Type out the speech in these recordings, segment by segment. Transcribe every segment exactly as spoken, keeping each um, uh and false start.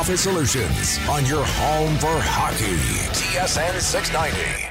Office Solutions on your home for hockey. T S N six ninety.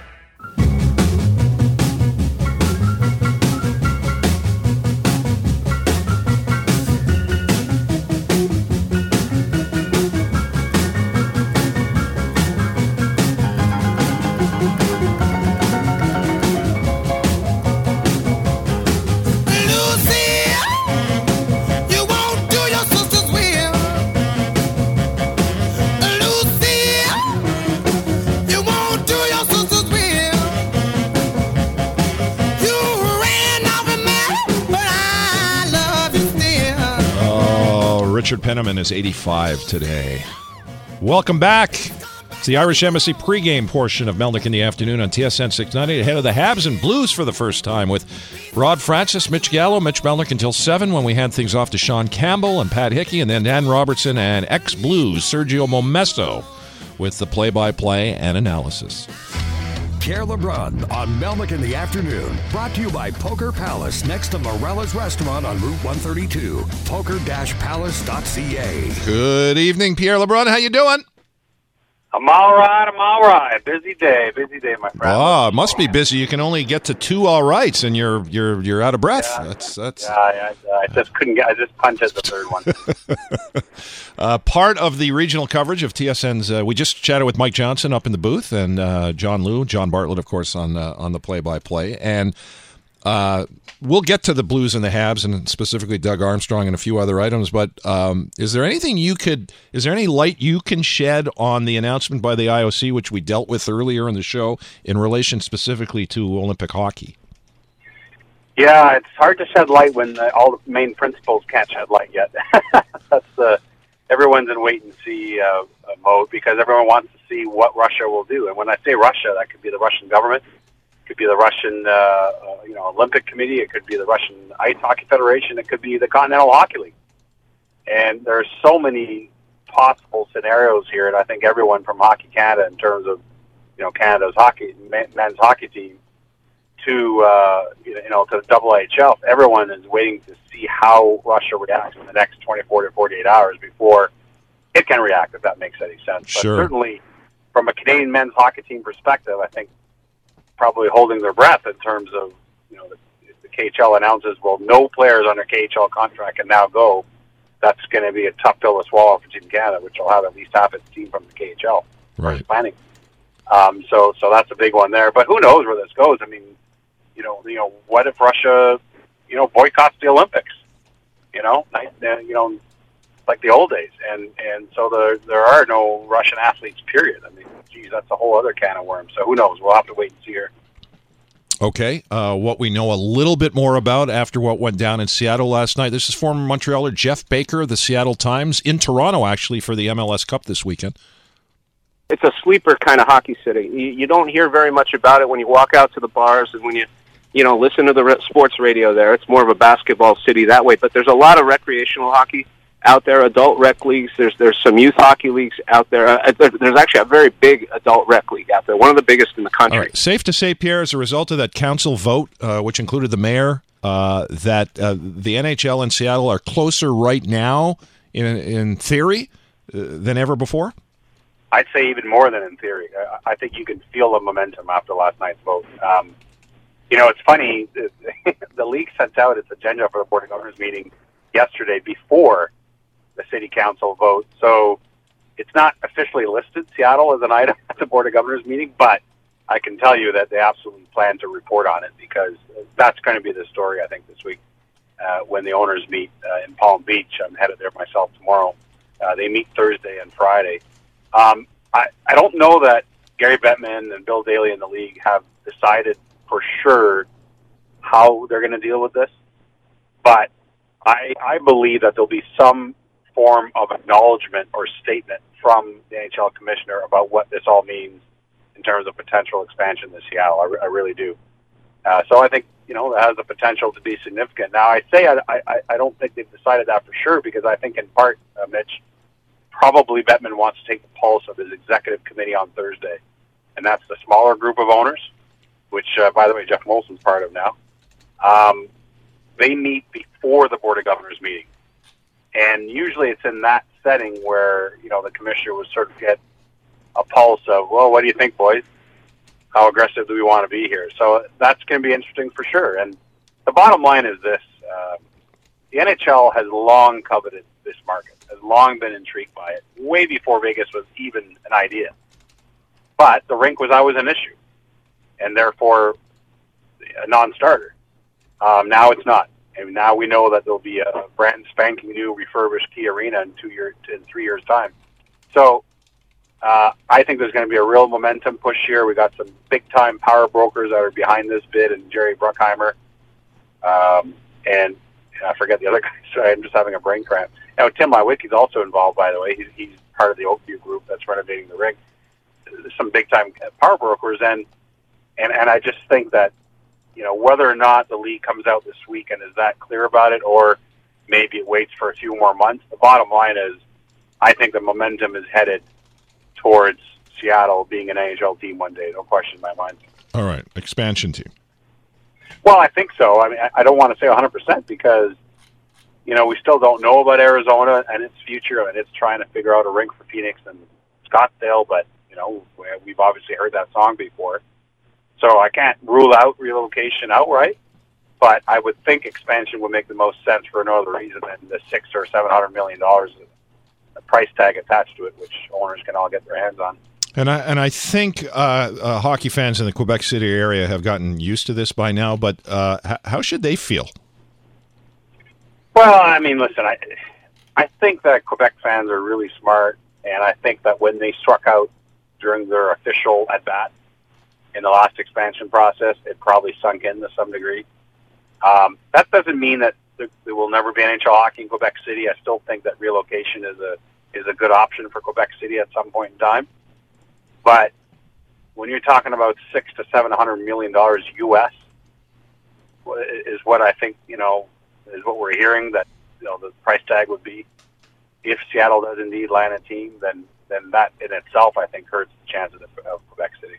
Richard Penniman is eighty-five today. Welcome back. It's the Irish Embassy pregame portion of Melnick in the Afternoon on T S N six ninety. Ahead of the Habs and Blues for the first time with Rod Francis, Mitch Gallo, Mitch Melnick until seven when we hand things off to Sean Campbell and Pat Hickey, and then Dan Robertson and ex-Blues Sergio Momesto with the play-by-play and analysis. Pierre LeBrun on Melnick in the Afternoon. Brought to you by Poker Palace next to Morella's Restaurant on Route one thirty-two. poker dash palace dot c a. Good evening, Pierre LeBrun. How you doing? I'm all right. I'm all right. Busy day. Busy day, my friend. Oh, it must be busy. You can only get to two all rights, and you're you're you're out of breath. Yeah, that's that's. Yeah, I, I just couldn't get. I just punched the third one. uh, part of the regional coverage of T S N's. Uh, we just chatted with Mike Johnson up in the booth, and uh, John Liu, John Bartlett, of course, on uh, on the play-by-play, and. Uh, we'll get to the Blues and the Habs, and specifically Doug Armstrong and a few other items. But um, is there anything you could? Is there any light you can shed on the announcement by the I O C, which we dealt with earlier in the show, in relation specifically to Olympic hockey? Yeah, it's hard to shed light when the, all the main principals can't shed light yet. That's the everyone's in wait and see uh, mode because everyone wants to see what Russia will do. And when I say Russia, that could be the Russian government. It could be the Russian, uh, uh, you know, Olympic Committee. It could be the Russian Ice Hockey Federation. It could be the Continental Hockey League. And there are so many possible scenarios here, and I think everyone from Hockey Canada, in terms of, you know, Canada's hockey men's hockey team, to uh, you know, to the W H L, everyone is waiting to see how Russia reacts in the next twenty-four to forty-eight hours before it can react, if that makes any sense. Sure. But certainly, from a Canadian men's hockey team perspective, I think probably holding their breath in terms of, you know, the, the K H L announces, well, no players under K H L contract can now go. That's going to be a tough pill to swallow for Team Canada, which will have at least half its team from the K H L. Right. Planning. Um, so, so that's a big one there. But who knows where this goes? I mean, you know, you know, what if Russia, you know, boycotts the Olympics? You know, you know, like the old days, and and so there there are no Russian athletes. Period. I mean, geez, that's a whole other can of worms. So who knows? We'll have to wait and see here. Okay, uh, what we know a little bit more about after what went down in Seattle last night. This is former Montrealer Jeff Baker of the Seattle Times in Toronto, actually, for the M L S Cup this weekend. It's a sleeper kind of hockey city. You, you don't hear very much about it when you walk out to the bars and when you, you know, listen to the re- sports radio there. It's more of a basketball city that way. But there's a lot of recreational hockey out there, adult rec leagues. There's there's some youth hockey leagues out there. Uh, there. There's actually a very big adult rec league out there, one of the biggest in the country. All right. Safe to say, Pierre, as a result of that council vote, uh, which included the mayor, uh, that uh, the N H L and Seattle are closer right now, in in theory, uh, than ever before? I'd say even more than in theory. I, I think you can feel the momentum after last night's vote. Um, you know, it's funny. The, the league sent out its agenda for the Board of Governors meeting yesterday before the city council vote. So it's not officially listed, Seattle, as an item at the Board of Governors meeting, but I can tell you that they absolutely plan to report on it because that's going to be the story, I think, this week uh, when the owners meet uh, in Palm Beach. I'm headed there myself tomorrow. Uh, they meet Thursday and Friday. Um, I, I don't know that Gary Bettman and Bill Daly in the league have decided for sure how they're going to deal with this, but I, I believe that there'll be some form of acknowledgement or statement from the N H L commissioner about what this all means in terms of potential expansion to Seattle. I, re- I really do. Uh, so I think, you know, that has the potential to be significant. Now, I say I, I, I don't think they've decided that for sure because I think in part, uh, Mitch, probably Bettman wants to take the pulse of his executive committee on Thursday, and that's the smaller group of owners, which, uh, by the way, Jeff Molson's part of now. Um, they meet before the Board of Governors meeting. And usually it's in that setting where, you know, the commissioner would sort of get a pulse of, well, what do you think, boys? How aggressive do we want to be here? So that's going to be interesting for sure. And the bottom line is this. Uh, the N H L has long coveted this market, has long been intrigued by it, way before Vegas was even an idea. But the rink was always an issue, and therefore a non-starter. Um, now it's not. And now we know that there'll be a brand spanking new refurbished Key Arena in two years, in three years' time. So uh, I think there's going to be a real momentum push here. We got some big-time power brokers that are behind this bid, and Jerry Bruckheimer, um, and I forget the other guy. Sorry, I'm just having a brain cramp. Now Tim Lywicki's also involved, by the way. He's, he's part of the Oakview group that's renovating the rink. There's some big-time power brokers, and and and I just think that, you know, whether or not the league comes out this week and is that clear about it, or maybe it waits for a few more months, the bottom line is I think the momentum is headed towards Seattle being an N H L team one day. No question in my mind. All right, expansion team. Well, I think so. I mean, I don't want to say one hundred percent because, you know, we still don't know about Arizona and its future, and it's trying to figure out a rink for Phoenix and Scottsdale, but, you know, we've obviously heard that song before. So I can't rule out relocation outright, but I would think expansion would make the most sense for no other reason than the six or seven hundred million dollars, the price tag attached to it, which owners can all get their hands on. And I and I think uh, uh, hockey fans in the Quebec City area have gotten used to this by now. But uh, h- how should they feel? Well, I mean, listen, I I think that Quebec fans are really smart, and I think that when they struck out during their official at bat in the last expansion process, it probably sunk in to some degree. Um, that doesn't mean that there, there will never be N H L hockey in Quebec City. I still think that relocation is a is a good option for Quebec City at some point in time. But when you're talking about six to seven hundred million dollars U S, is what I think, you know, is what we're hearing that, you know, the price tag would be. If Seattle does indeed land a team, then then that in itself, I think, hurts the chances of, of Quebec City.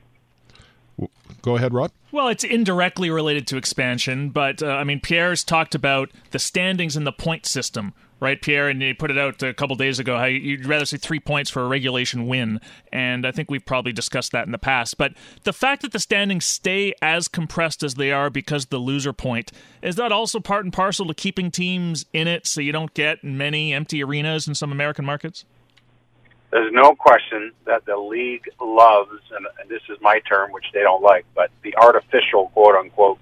Go ahead, Rod. Well, it's indirectly related to expansion, but, uh, I mean, Pierre's talked about the standings in the point system, right, Pierre? And you put it out a couple days ago, how you'd rather see three points for a regulation win, and I think we've probably discussed that in the past. But the fact that the standings stay as compressed as they are because of the loser point, is that also part and parcel to keeping teams in it so you don't get many empty arenas in some American markets? There's no question that the league loves, and, and this is my term, which they don't like, but the artificial, quote-unquote,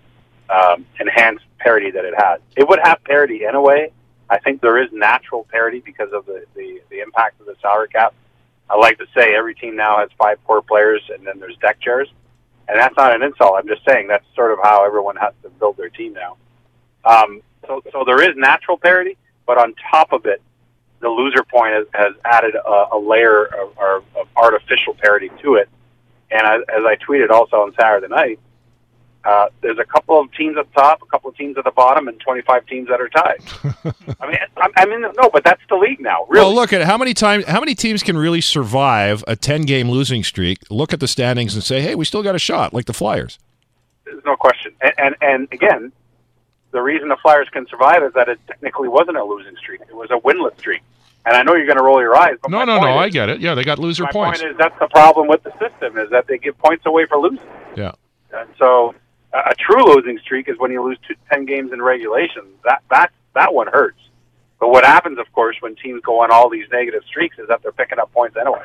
um, enhanced parity that it has. It would have parity anyway. I think there is natural parity because of the, the, the impact of the salary cap. I like to say every team now has five core players, and then there's deck chairs. And that's not an insult. I'm just saying that's sort of how everyone has to build their team now. Um, so, so there is natural parity, but on top of it, the loser point has, has added a, a layer of, of, of artificial parity to it. And as, as I tweeted also on Saturday night, uh, there's a couple of teams at the top, a couple of teams at the bottom, and twenty-five teams that are tied. I mean, I, I mean, no, but that's the league now. Really. Well, look at how many times, how many teams can really survive a ten-game losing streak? Look at the standings and say, "Hey, we still got a shot," like the Flyers. There's no question. And and, and again, the reason the Flyers can survive is that it technically wasn't a losing streak; it was a winless streak. And I know you're going to roll your eyes. But no, my no, point no. is, I get it. Yeah, they got loser my points. My point is that's the problem with the system is that they give points away for losing. Yeah. And so a, a true losing streak is when you lose two, ten games in regulation. That that that one hurts. But what happens, of course, when teams go on all these negative streaks is that they're picking up points anyway.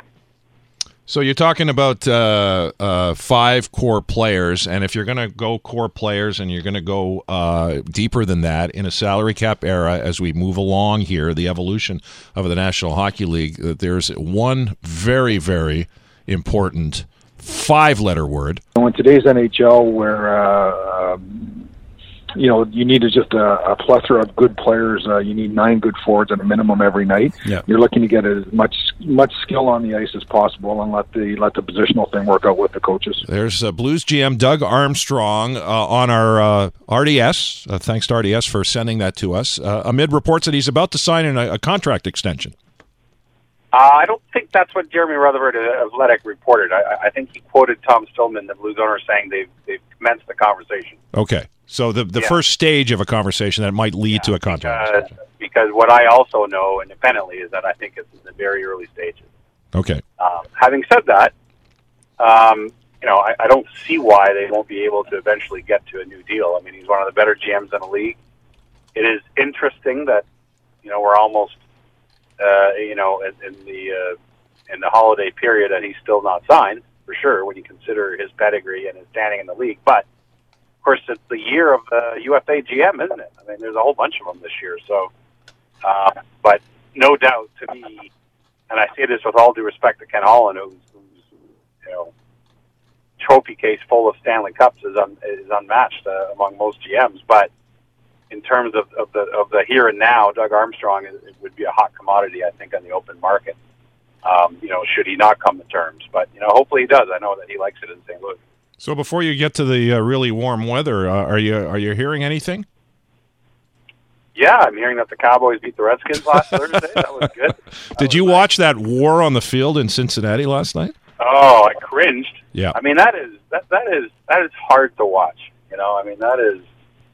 So you're talking about uh, uh, five core players, and if you're going to go core players and you're going to go uh, deeper than that in a salary cap era as we move along here, the evolution of the National Hockey League, there's one very, very important five-letter word. In today's N H L where, uh, um, you know, you need just a, a plethora of good players. Uh, you need nine good forwards at a minimum every night. Yeah. You're looking to get as much much skill on the ice as possible and let the let the positional thing work out with the coaches. There's uh, Blues G M Doug Armstrong uh, on our uh, R D S. Uh, thanks to R D S for sending that to us. Uh, amid reports that he's about to sign in a, a contract extension. Uh, I don't think that's what Jeremy Rutherford of Athletic reported. I, I think he quoted Tom Stillman, the Blues owner, saying they've, they've commenced the conversation. Okay. So the the yeah. first stage of a conversation that might lead yeah, to a contract. Because, because what I also know independently is that I think it's in the very early stages. Okay. Um, having said that, um, you know, I, I don't see why they won't be able to eventually get to a new deal. I mean, he's one of the better G Ms in the league. It is interesting that, you know, we're almost, uh, you know, in, in the uh, in the holiday period that he's still not signed, for sure, when you consider his pedigree and his standing in the league. But, of course, it's the year of the U F A G M, isn't it? I mean, there's a whole bunch of them this year. So, uh, but no doubt to me, and I say this with all due respect to Ken Holland, who's, who's you know, trophy case full of Stanley Cups is, un, is unmatched uh, among most G Ms. But in terms of, of the of the here and now, Doug Armstrong is, it would be a hot commodity, I think, on the open market. Um, you know, should he not come to terms? But you know, hopefully he does. I know that he likes it in Saint Louis. So before you get to the uh, really warm weather, uh, are you are you hearing anything? Yeah, I'm hearing that the Cowboys beat the Redskins last Thursday. That was good. That Did was you nice. watch that war on the field in Cincinnati last night? Oh, I cringed. Yeah. I mean, that is that that is that is hard to watch. You know, I mean, that is.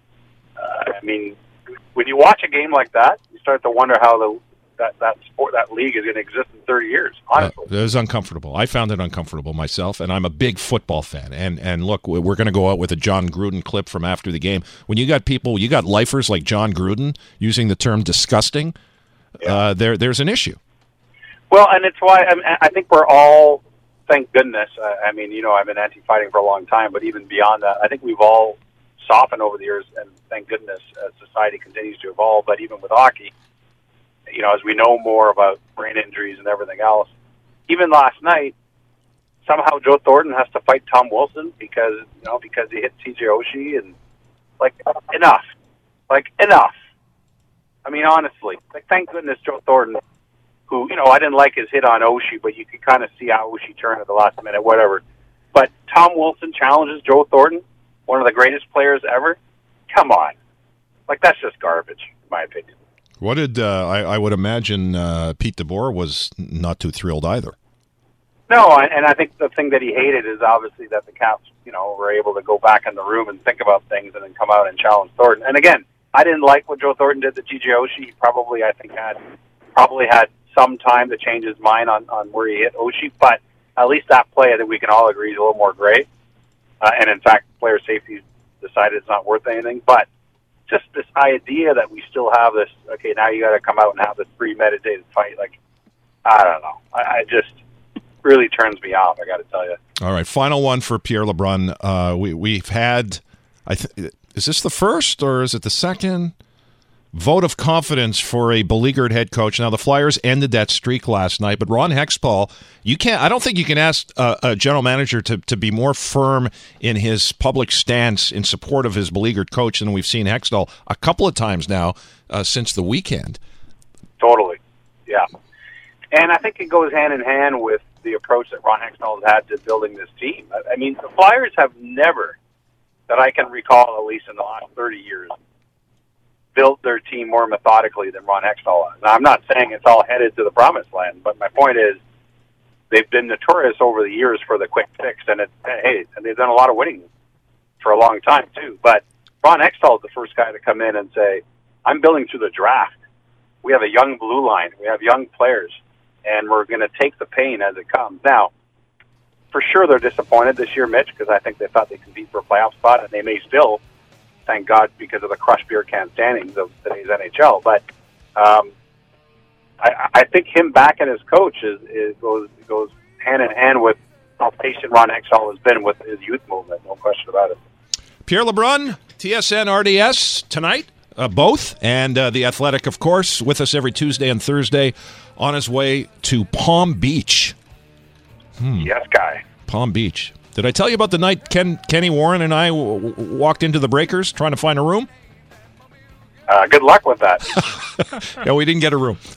Uh, I mean, when you watch a game like that, you start to wonder how the that that sport that league is going to exist in thirty years. Honestly, uh, it was uncomfortable. I found it uncomfortable myself, and I'm a big football fan. And and look, we're going to go out with a John Gruden clip from after the game. When you got people, you got lifers like John Gruden using the term "disgusting," yeah. uh, there there's an issue. Well, and it's why I, mean, I think we're all, thank goodness. Uh, I mean, you know, I've been anti-fighting for a long time, but even beyond that, I think we've all softened over the years, and thank goodness as society continues to evolve. But even with hockey, you know, as we know more about brain injuries and everything else, even last night, somehow Joe Thornton has to fight Tom Wilson because, you know, because he hit T J Oshie, and like, enough. Like, enough. I mean, honestly, like, thank goodness Joe Thornton, who, you know, I didn't like his hit on Oshie, but you could kind of see how Oshie turned at the last minute, whatever. But Tom Wilson challenges Joe Thornton, one of the greatest players ever. Come on. Like, that's just garbage, in my opinion. What did, uh, I, I would imagine uh, Pete DeBoer was not too thrilled either. No, and I think the thing that he hated is obviously that the Caps, you know, were able to go back in the room and think about things and then come out and challenge Thornton. And again, I didn't like what Joe Thornton did to T J Oshie. He probably, I think, had probably had some time to change his mind on, on where he hit Oshie, but at least that play, I think we can all agree, is a little more gray. Uh, and in fact, player safety decided it's not worth anything. But just this idea that we still have this, okay, now you got to come out and have this premeditated fight. Like, I don't know. I, I just really turns me off, I got to tell you. All right, final one for Pierre LeBrun. Uh, we, we've had, I th- is this the first or is it the second vote of confidence for a beleaguered head coach? Now, the Flyers ended that streak last night, but Ron Hextall, you can't, I don't think you can ask uh, a general manager to, to be more firm in his public stance in support of his beleaguered coach than we've seen Hextall a couple of times now uh, since the weekend. Totally, yeah. And I think it goes hand in hand with the approach that Ron Hextall has had to building this team. I, I mean, the Flyers have never, that I can recall, at least in the last thirty years, built their team more methodically than Ron Hextall has. Now, I'm not saying it's all headed to the promised land, but my point is they've been notorious over the years for the quick fix, and it, hey, and they've done a lot of winning for a long time too. But Ron Hextall is the first guy to come in and say, I'm building through the draft. We have a young blue line. We have young players, and we're going to take the pain as it comes. Now, for sure they're disappointed this year, Mitch, because I think they thought they could compete for a playoff spot, and they may still, thank God, because of the crushed beer can standings of today's N H L. But um, I, I think him back and his coach is, is goes goes hand in hand with how patient Ron Hextall has been with his youth movement. No question about it. Pierre LeBrun, T S N R D S tonight, uh, both, and uh, The Athletic, of course, with us every Tuesday and Thursday on his way to Palm Beach. Hmm. Yes, guy. Palm Beach. Did I tell you about the night Ken Kenny Warren and I w- w- walked into the Breakers trying to find a room? Uh, good luck with that. Yeah, we didn't get a room.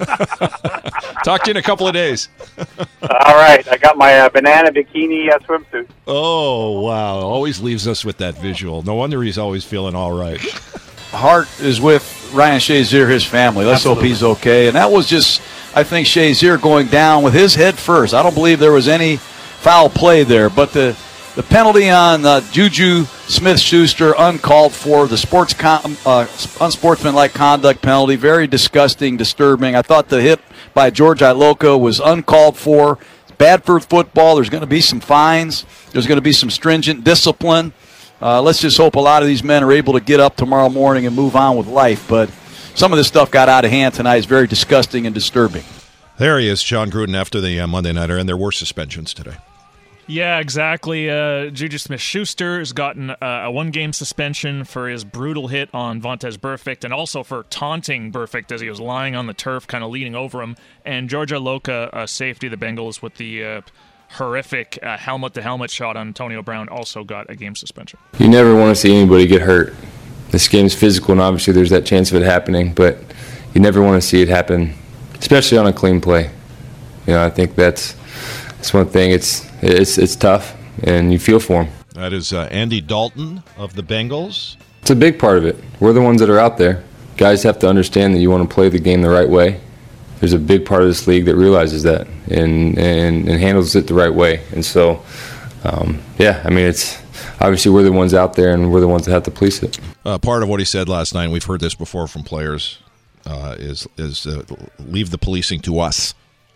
Talk to you in a couple of days. All right. I got my uh, banana bikini uh, swimsuit. Oh, wow. Always leaves us with that visual. No wonder he's always feeling all right. Heart is with Ryan Shazier, his family. Let's Absolutely. hope he's okay. And that was just I think Shazier going down with his head first. I don't believe there was any foul play there, but the the penalty on uh, Juju Smith-Schuster uncalled for, the sports con- uh, unsportsmanlike conduct penalty, very disgusting, disturbing. I thought the hit by George Iloka was uncalled for. It's bad for football. There's going to be some fines. There's going to be some stringent discipline. Uh, let's just hope a lot of these men are able to get up tomorrow morning and move on with life. But some of this stuff got out of hand tonight. It's very disgusting and disturbing. There he is, John Gruden, after the uh, Monday Nighter, and there were suspensions today. Yeah, exactly. Uh, Juju Smith-Schuster has gotten uh, a one-game suspension for his brutal hit on Vontaze Burfict and also for taunting Burfict as he was lying on the turf, kind of leaning over him. And George Iloka, uh, safety of the Bengals, with the uh, horrific uh, helmet-to-helmet shot on Antonio Brown, also got a game suspension. You never want to see anybody get hurt. This game's physical, and obviously there's that chance of it happening, but you never want to see it happen, especially on a clean play. You know, I think that's that's one thing. It's it's it's tough, and you feel for him. That is uh, Andy Dalton of the Bengals. It's a big part of it. We're the ones that are out there. Guys have to understand that you want to play the game the right way. There's a big part of this league that realizes that and and, and handles it the right way. And so, um, yeah, I mean, it's obviously we're the ones out there, and we're the ones that have to police it. Uh, part of what he said last night, and we've heard this before from players, uh, is is uh, leave the policing to us.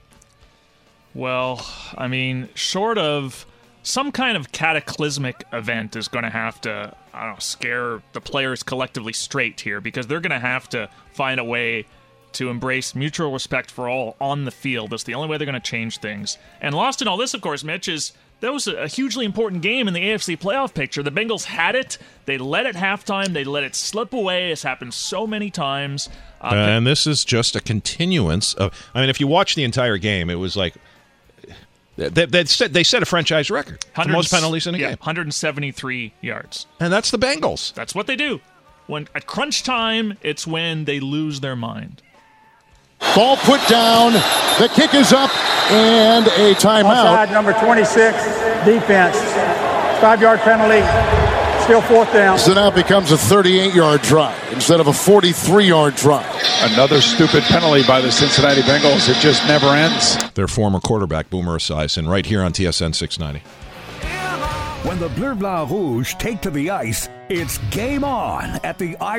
Well, I mean, short of some kind of cataclysmic event is going to have to, I don't know, scare the players collectively straight here, because they're going to have to find a way to embrace mutual respect for all on the field. That's the only way they're going to change things. And lost in all this, of course, Mitch, is that was a hugely important game in the A F C playoff picture. The Bengals had it. They led it halftime. They let it slip away. It's happened so many times. Uh, and this is just a continuance of, I mean, if you watch the entire game, it was like, They, they, set, they set a franchise record. The most penalties in a yeah, game. one hundred seventy-three yards. And that's the Bengals. That's what they do. When at crunch time, it's when they lose their mind. Ball put down. The kick is up, and a timeout. Offside, number twenty-six, defense. Five-yard penalty. Still fourth down. So now it becomes a thirty-eight-yard drive instead of a forty-three-yard drive. Another stupid penalty by the Cincinnati Bengals. It just never ends. Their former quarterback, Boomer Esiason, right here on T S N six ninety. When the Bleu Blanc Rouge take to the ice, it's game on at the